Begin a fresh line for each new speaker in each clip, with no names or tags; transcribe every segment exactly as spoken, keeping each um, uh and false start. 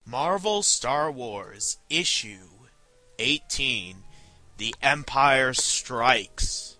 Marvel Star Wars Issue eighteen, The Empire Strikes.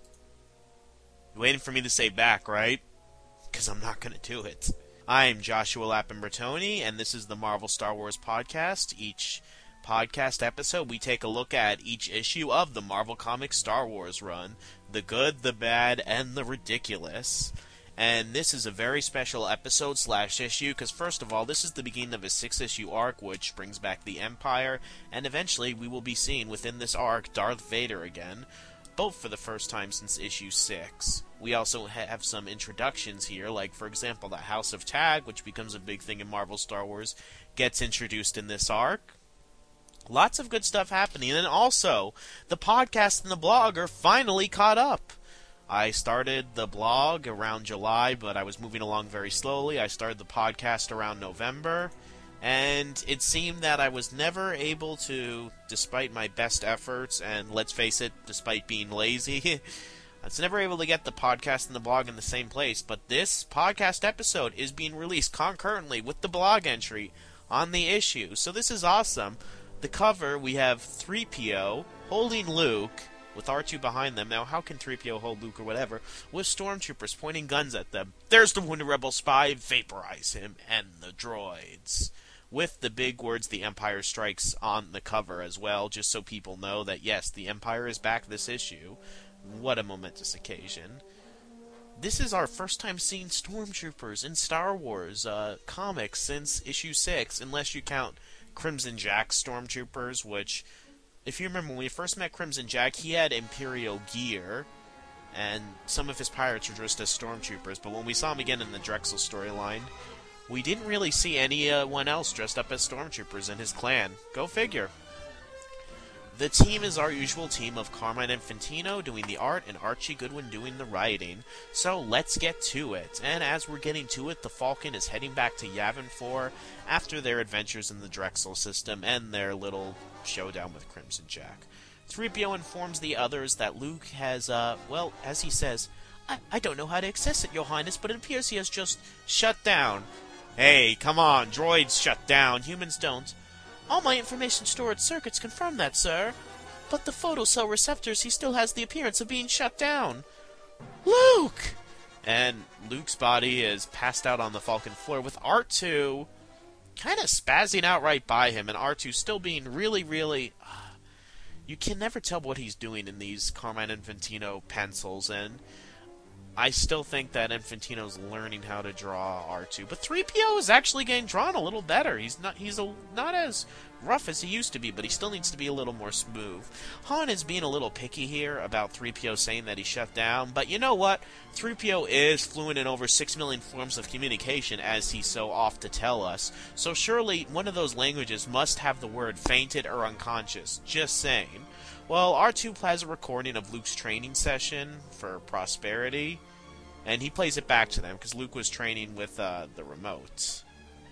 You're waiting for me to say back, right? Because I'm not going to do it. I'm Joshua Lappin-Bertoni, and this is the Marvel Star Wars podcast. Each podcast episode, we take a look at each issue of the Marvel Comics Star Wars run. The good, the bad, and the ridiculous. And this is a very special episode slash issue, because first of all, this is the beginning of a six-issue arc, which brings back the Empire, and eventually we will be seeing within this arc Darth Vader again, both for the first time since issue six. We also ha- have some introductions here, like, for example, the House of Tag, which becomes a big thing in Marvel Star Wars, gets introduced in this arc. Lots of good stuff happening, and also, the podcast and the blog are finally caught up. I started the blog around July, but I was moving along very slowly. I started the podcast around November, and it seemed that I was never able to, despite my best efforts, and let's face it, despite being lazy, I was never able to get the podcast and the blog in the same place. But this podcast episode is being released concurrently with the blog entry on the issue, so this is awesome. The cover, we have three P O holding Luke, with R two behind them. Now, how can three P O hold Luke or whatever, with stormtroopers pointing guns at them? There's the wounded rebel spy, vaporize him, and the droids. With the big words, the Empire Strikes, on the cover as well, just so people know that, yes, the Empire is back this issue. What a momentous occasion. This is our first time seeing stormtroopers in Star Wars uh, comics since issue six, unless you count Crimson Jack stormtroopers, which, if you remember, when we first met Crimson Jack, he had Imperial gear, and some of his pirates were dressed as stormtroopers, but when we saw him again in the Drexel storyline, we didn't really see anyone else dressed up as stormtroopers in his clan. Go figure. The team is our usual team of Carmine Infantino doing the art and Archie Goodwin doing the writing. So let's get to it. And as we're getting to it, the Falcon is heading back to Yavin four after their adventures in the Drexel system and their little showdown with Crimson Jack. three P O informs the others that Luke has, uh, well, as he says, I, I don't know how to access it, Your Highness, but it appears he has just shut down. Hey, come on, droids shut down, humans don't. All my information storage circuits confirm that, sir. But the photocell receptors, he still has the appearance of being shut down. Luke! And Luke's body is passed out on the Falcon floor with R two kind of spazzing out right by him, and R two still being really, really... Uh, you can never tell what he's doing in these Carmine Infantino pencils, and I still think that Infantino's learning how to draw R two. But three P O is actually getting drawn a little better. He's not he's a, not as rough as he used to be, but he still needs to be a little more smooth. Han is being a little picky here about three P O saying that he shut down, but you know what? three P O is fluent in over six million forms of communication, as he's so oft to tell us. So surely one of those languages must have the word fainted or unconscious. Just saying. Well, R two plays a recording of Luke's training session for Prosperity, and he plays it back to them, because Luke was training with uh, the remote,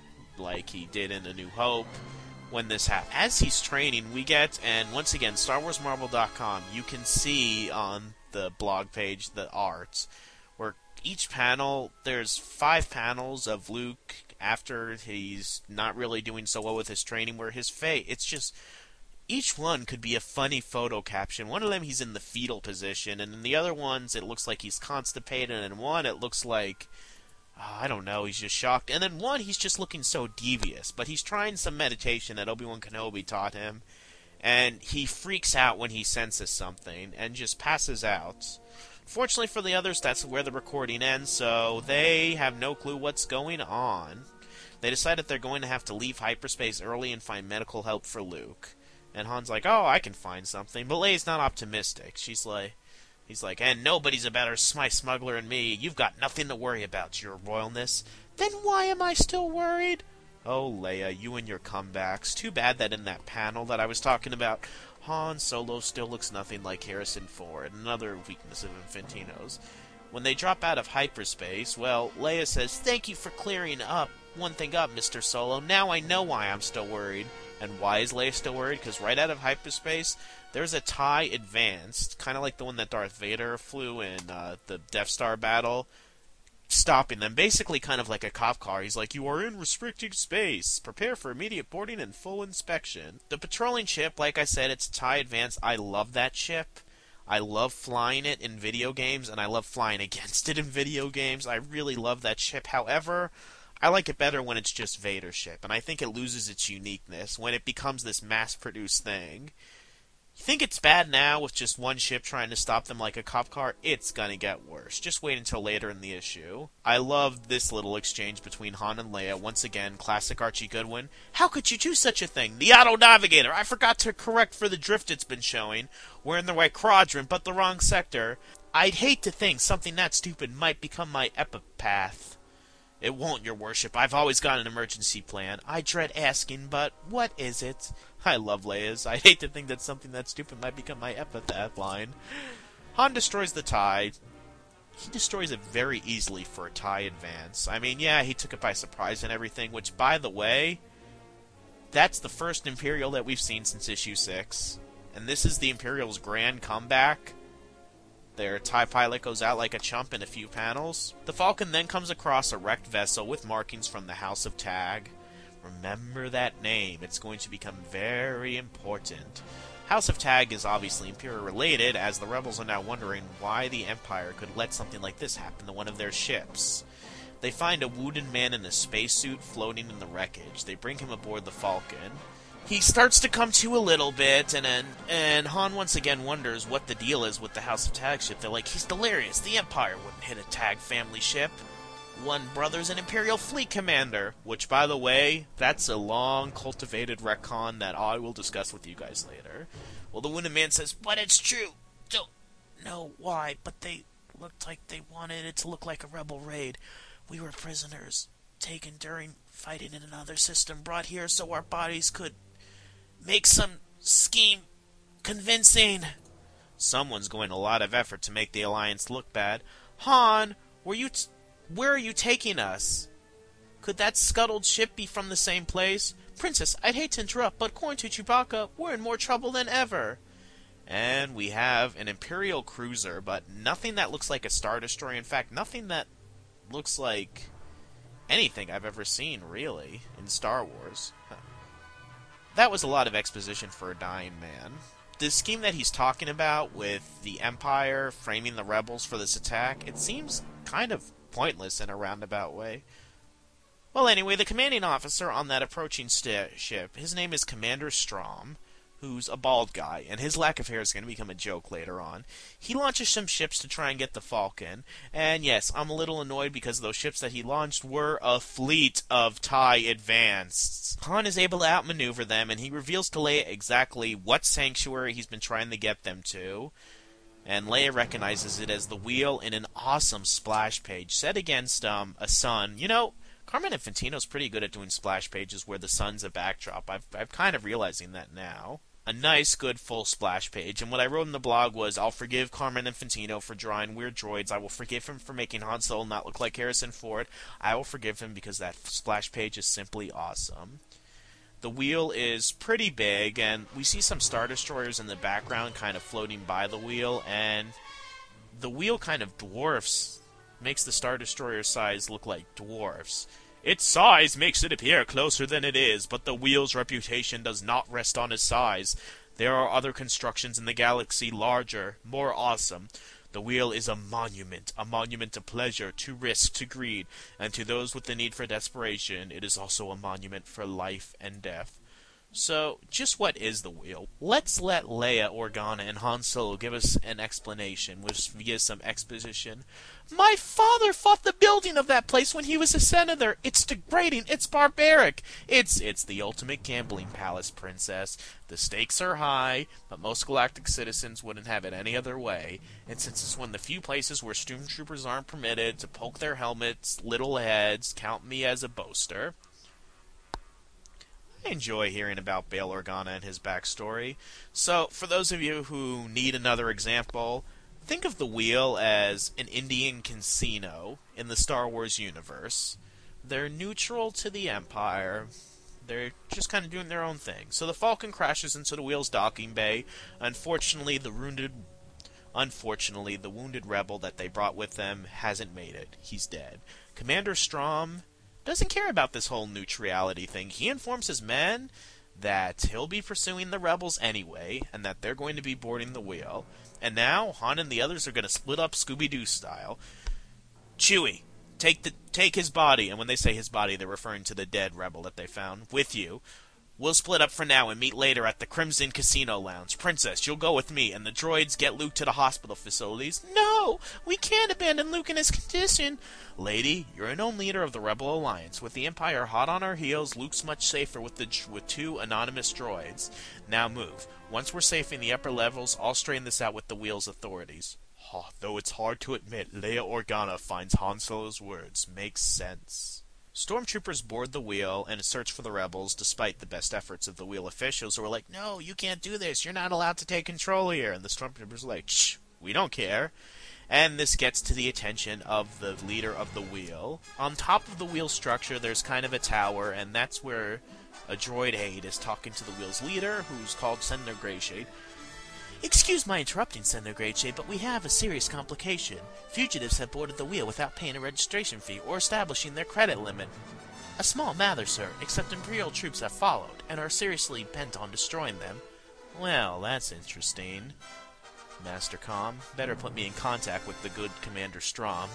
like he did in A New Hope, when this happened. As he's training, we get, and once again, Star Wars Marvel dot com, you can see on the blog page the art, where each panel, there's five panels of Luke after he's not really doing so well with his training, where his face, it's just... each one could be a funny photo caption. One of them, he's in the fetal position, and in the other ones, it looks like he's constipated, and in one, it looks like, oh, I don't know, he's just shocked. And then one, he's just looking so devious, but he's trying some meditation that Obi-Wan Kenobi taught him, and he freaks out when he senses something, and just passes out. Fortunately for the others, that's where the recording ends, so they have no clue what's going on. They decide that they're going to have to leave hyperspace early and find medical help for Luke. And Han's like, oh, I can find something. But Leia's not optimistic. She's like, he's like, and nobody's a better spy smuggler than me. You've got nothing to worry about, your royalness. Then why am I still worried? Oh, Leia, you and your comebacks. Too bad that in that panel that I was talking about, Han Solo still looks nothing like Harrison Ford. Another weakness of Infantino's. When they drop out of hyperspace, well, Leia says, thank you for clearing up one thing up, Mister Solo. Now I know why I'm still worried. And why is Leia still worried? Because right out of hyperspace, there's a TIE Advanced, kind of like the one that Darth Vader flew in uh, the Death Star battle. stopping them, basically kind of like a cop car. He's like, "You are in restricted space. Prepare for immediate boarding and full inspection." The patrolling ship, like I said, it's TIE Advance. I love that ship. I love flying it in video games, and I love flying against it in video games. I really love that ship. However, I like it better when it's just Vader's ship, and I think it loses its uniqueness when it becomes this mass-produced thing. You think it's bad now with just one ship trying to stop them like a cop car? It's gonna get worse. Just wait until later in the issue. I love this little exchange between Han and Leia. Once again, classic Archie Goodwin. "How could you do such a thing? The Auto Navigator! I forgot to correct for the drift it's been showing. We're in the right quadrant, but the wrong sector. I'd hate to think something that stupid might become my epitaph." "It won't, your worship. I've always got an emergency plan. I dread asking, but what is it?" I love Leia's. "I'd hate to think that something that stupid might become my epitaph" line. Han destroys the TIE. He destroys it very easily for a TIE Advance. I mean, yeah, he took it by surprise and everything, which, by the way, that's the first Imperial that we've seen since issue six. And this is the Imperial's grand comeback. Their TIE pilot goes out like a chump in a few panels. The Falcon then comes across a wrecked vessel with markings from the House of Tag. Remember that name. It's going to become very important. House of Tag is obviously Imperial related, as the rebels are now wondering why the Empire could let something like this happen to one of their ships. They find a wounded man in a spacesuit floating in the wreckage. They bring him aboard the Falcon. He starts to come to a little bit, and and, and Han once again wonders what the deal is with the House of Tag ship. They're like, "He's delirious. The Empire wouldn't hit a Tag family ship. One brother's an Imperial fleet commander." Which, by the way, that's a long, cultivated retcon that I will discuss with you guys later. Well, the wounded man says, "But it's true. Don't know why, but they looked like they wanted it to look like a rebel raid. We were prisoners, taken during fighting in another system, brought here so our bodies could make some scheme convincing." Someone's going a lot of effort to make the Alliance look bad. "Han, were you t- where are you taking us? Could that scuttled ship be from the same place?" "Princess, I'd hate to interrupt, but according to Chewbacca, we're in more trouble than ever." And we have an Imperial cruiser, but nothing that looks like a Star Destroyer. In fact, nothing that looks like anything I've ever seen, really, in Star Wars. Huh. That was a lot of exposition for a dying man. The scheme that he's talking about with the Empire framing the rebels for this attack, it seems kind of pointless in a roundabout way. Well, anyway, the commanding officer on that approaching st- ship, his name is Commander Strom, who's a bald guy, and his lack of hair is going to become a joke later on. He launches some ships to try and get the Falcon, and yes, I'm a little annoyed because those ships that he launched were a fleet of TIE Advanced. Han is able to outmaneuver them, and he reveals to Leia exactly what sanctuary he's been trying to get them to. And Leia recognizes it as the wheel in an awesome splash page set against um, a sun. You know, Carmen Infantino's pretty good at doing splash pages where the sun's a backdrop. I've, I'm kind of realizing that now. A nice, good, full splash page. And what I wrote in the blog was, "I'll forgive Carmen Infantino for drawing weird droids. I will forgive him for making Han Solo not look like Harrison Ford. I will forgive him because that splash page is simply awesome." The wheel is pretty big, and we see some Star Destroyers in the background kind of floating by the wheel, and the wheel kind of dwarfs, makes the Star Destroyer size look like dwarfs. "Its size makes it appear closer than it is, but the wheel's reputation does not rest on its size. There are other constructions in the galaxy larger, more awesome. The wheel is a monument, a monument to pleasure, to risk, to greed, and to those with the need for desperation, it is also a monument for life and death." So, just what is the wheel? Let's let Leia, Organa, and Han Solo give us an explanation via some exposition. "My father fought the building of that place when he was a senator. It's degrading. It's barbaric. It's it's the ultimate gambling palace, Princess. The stakes are high, but most galactic citizens wouldn't have it any other way. And since it's one of the few places where stormtroopers aren't permitted to poke their helmets, little heads, count me as a boaster." I enjoy hearing about Bail Organa and his backstory. So, for those of you who need another example, think of the wheel as an Indian casino in the Star Wars universe. They're neutral to the Empire. They're just kind of doing their own thing. So the Falcon crashes into the wheel's docking bay. Unfortunately, the wounded Unfortunately, the wounded rebel that they brought with them hasn't made it. He's dead. Commander Strom doesn't care about this whole neutrality thing. He informs his men that he'll be pursuing the rebels anyway, and that they're going to be boarding the wheel. And now, Han and the others are going to split up Scooby-Doo style. Chewie, take the take his body, and when they say his body, they're referring to the dead rebel that they found, with you. We'll split up for now and meet later at the Crimson Casino Lounge. Princess, you'll go with me, and the droids get Luke to the hospital facilities. No! We can't abandon Luke in his condition! Lady, you're a known leader of the Rebel Alliance. With the Empire hot on our heels, Luke's much safer with the with two anonymous droids. Now move. Once we're safe in the upper levels, I'll straighten this out with the wheel's authorities. Oh, though it's hard to admit, Leia Organa finds Han Solo's words makes sense. Stormtroopers board the wheel and search for the rebels, despite the best efforts of the wheel officials, who are like, no, you can't do this, you're not allowed to take control here. And the Stormtroopers are like, shh, we don't care. And this gets to the attention of the leader of the wheel. On top of the wheel structure, there's kind of a tower, and that's where a droid aide is talking to the wheel's leader, who's called Senator Greyshade. Excuse my interrupting, Senator Greyshade, but we have a serious complication. Fugitives have boarded the wheel without paying a registration fee or establishing their credit limit. A small matter, sir, except Imperial troops have followed, and are seriously bent on destroying them. Well, that's interesting. Master Com, better put me in contact with the good Commander Strom.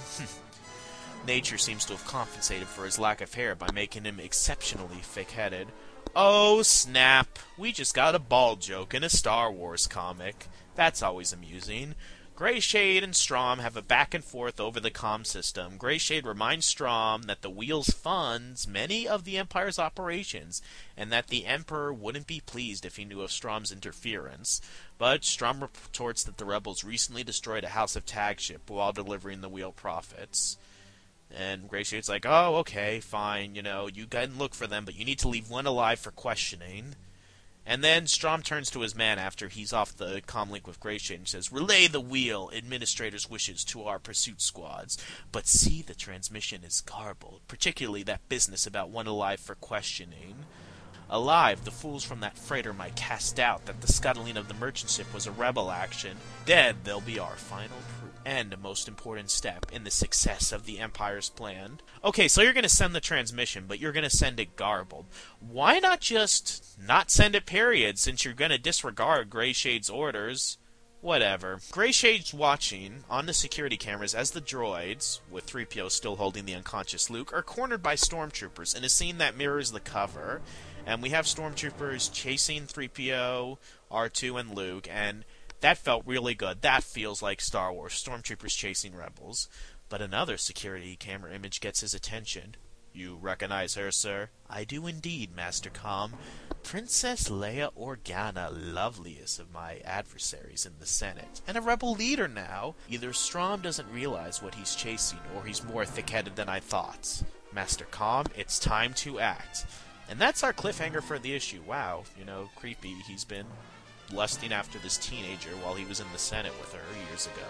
Nature seems to have compensated for his lack of hair by making him exceptionally thick-headed. Oh, snap. We just got a bald joke in a Star Wars comic. That's always amusing. Greyshade and Strom have a back and forth over the comm system. Greyshade reminds Strom that the Wheels funds many of the Empire's operations, and that the Emperor wouldn't be pleased if he knew of Strom's interference. But Strom retorts that the rebels recently destroyed a House of Tag ship while delivering the Wheel profits. And Greyshade's like, oh, okay, fine, you know, you can look for them, but you need to leave one alive for questioning. And then Strom turns to his man after he's off the comlink with Greyshade and says, relay the Wheel Administrator's wishes to our pursuit squads, but see the transmission is garbled, particularly that business about one alive for questioning. Alive, the fools from that freighter might cast doubt that the scuttling of the merchant ship was a rebel action. Dead, they'll be our final proof. And a most important step in the success of the Empire's plan. Okay, so you're going to send the transmission, but you're going to send it garbled. Why not just not send it, period, since you're going to disregard Greyshade's orders? Whatever. Greyshade's watching on the security cameras as the droids, with three P O still holding the unconscious Luke, are cornered by stormtroopers in a scene that mirrors the cover. And we have stormtroopers chasing three P O, R two, and Luke, and that felt really good. That feels like Star Wars, stormtroopers chasing rebels. But another security camera image gets his attention. You recognize her, sir? I do indeed, Master Com. Princess Leia Organa, loveliest of my adversaries in the Senate, and a rebel leader now. Either Strom doesn't realize what he's chasing, or he's more thick-headed than I thought. Master Com, it's time to act. And that's our cliffhanger for the issue. Wow, you know, creepy. He's been lusting after this teenager while he was in the Senate with her years ago.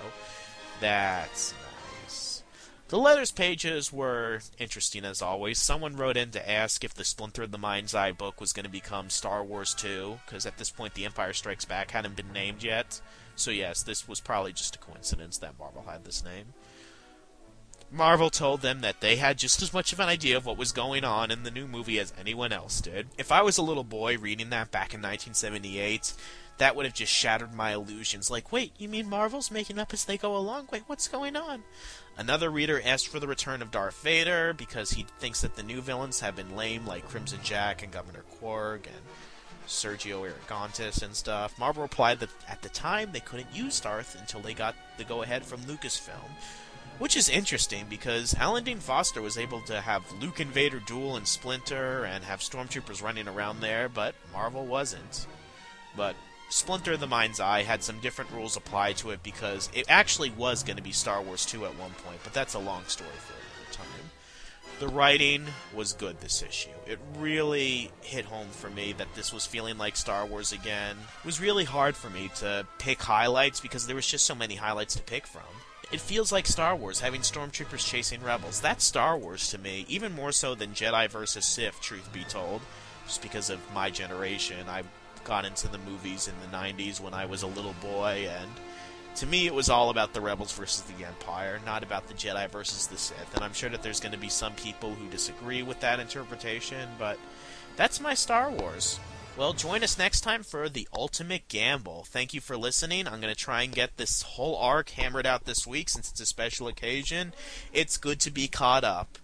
That's nice. The letters pages were interesting as always. Someone wrote in to ask if the Splinter of the Mind's Eye book was going to become Star Wars two, because at this point The Empire Strikes Back hadn't been named yet. So yes, this was probably just a coincidence that Marvel had this name. Marvel told them that they had just as much of an idea of what was going on in the new movie as anyone else did. If I was a little boy reading that back in nineteen seventy-eight, that would have just shattered my illusions. Like, wait, you mean Marvel's making up as they go along? Wait, what's going on? Another reader asked for the return of Darth Vader because he thinks that the new villains have been lame, like Crimson Jack and Governor Quark and Sergio Aragontis and stuff. Marvel replied that at the time they couldn't use Darth until they got the go-ahead from Lucasfilm. Which is interesting, because Alan Dean Foster was able to have Luke and Vader duel in Splinter and have stormtroopers running around there, but Marvel wasn't. But Splinter of the Mind's Eye had some different rules applied to it because it actually was going to be Star Wars two at one point, but that's a long story for another time. The writing was good this issue. It really hit home for me that this was feeling like Star Wars again. It was really hard for me to pick highlights because there was just so many highlights to pick from. It feels like Star Wars, having stormtroopers chasing rebels. That's Star Wars to me, even more so than Jedi versus Sith, truth be told. Just because of my generation, I got into the movies in the nineties when I was a little boy, and To me, it was all about the Rebels versus the Empire, not about the Jedi versus the Sith. And I'm sure that there's going to be some people who disagree with that interpretation, but that's my Star Wars. Well, join us next time for The Ultimate Gamble. Thank you for listening. I'm going to try and get this whole arc hammered out this week since it's a special occasion. It's good to be caught up.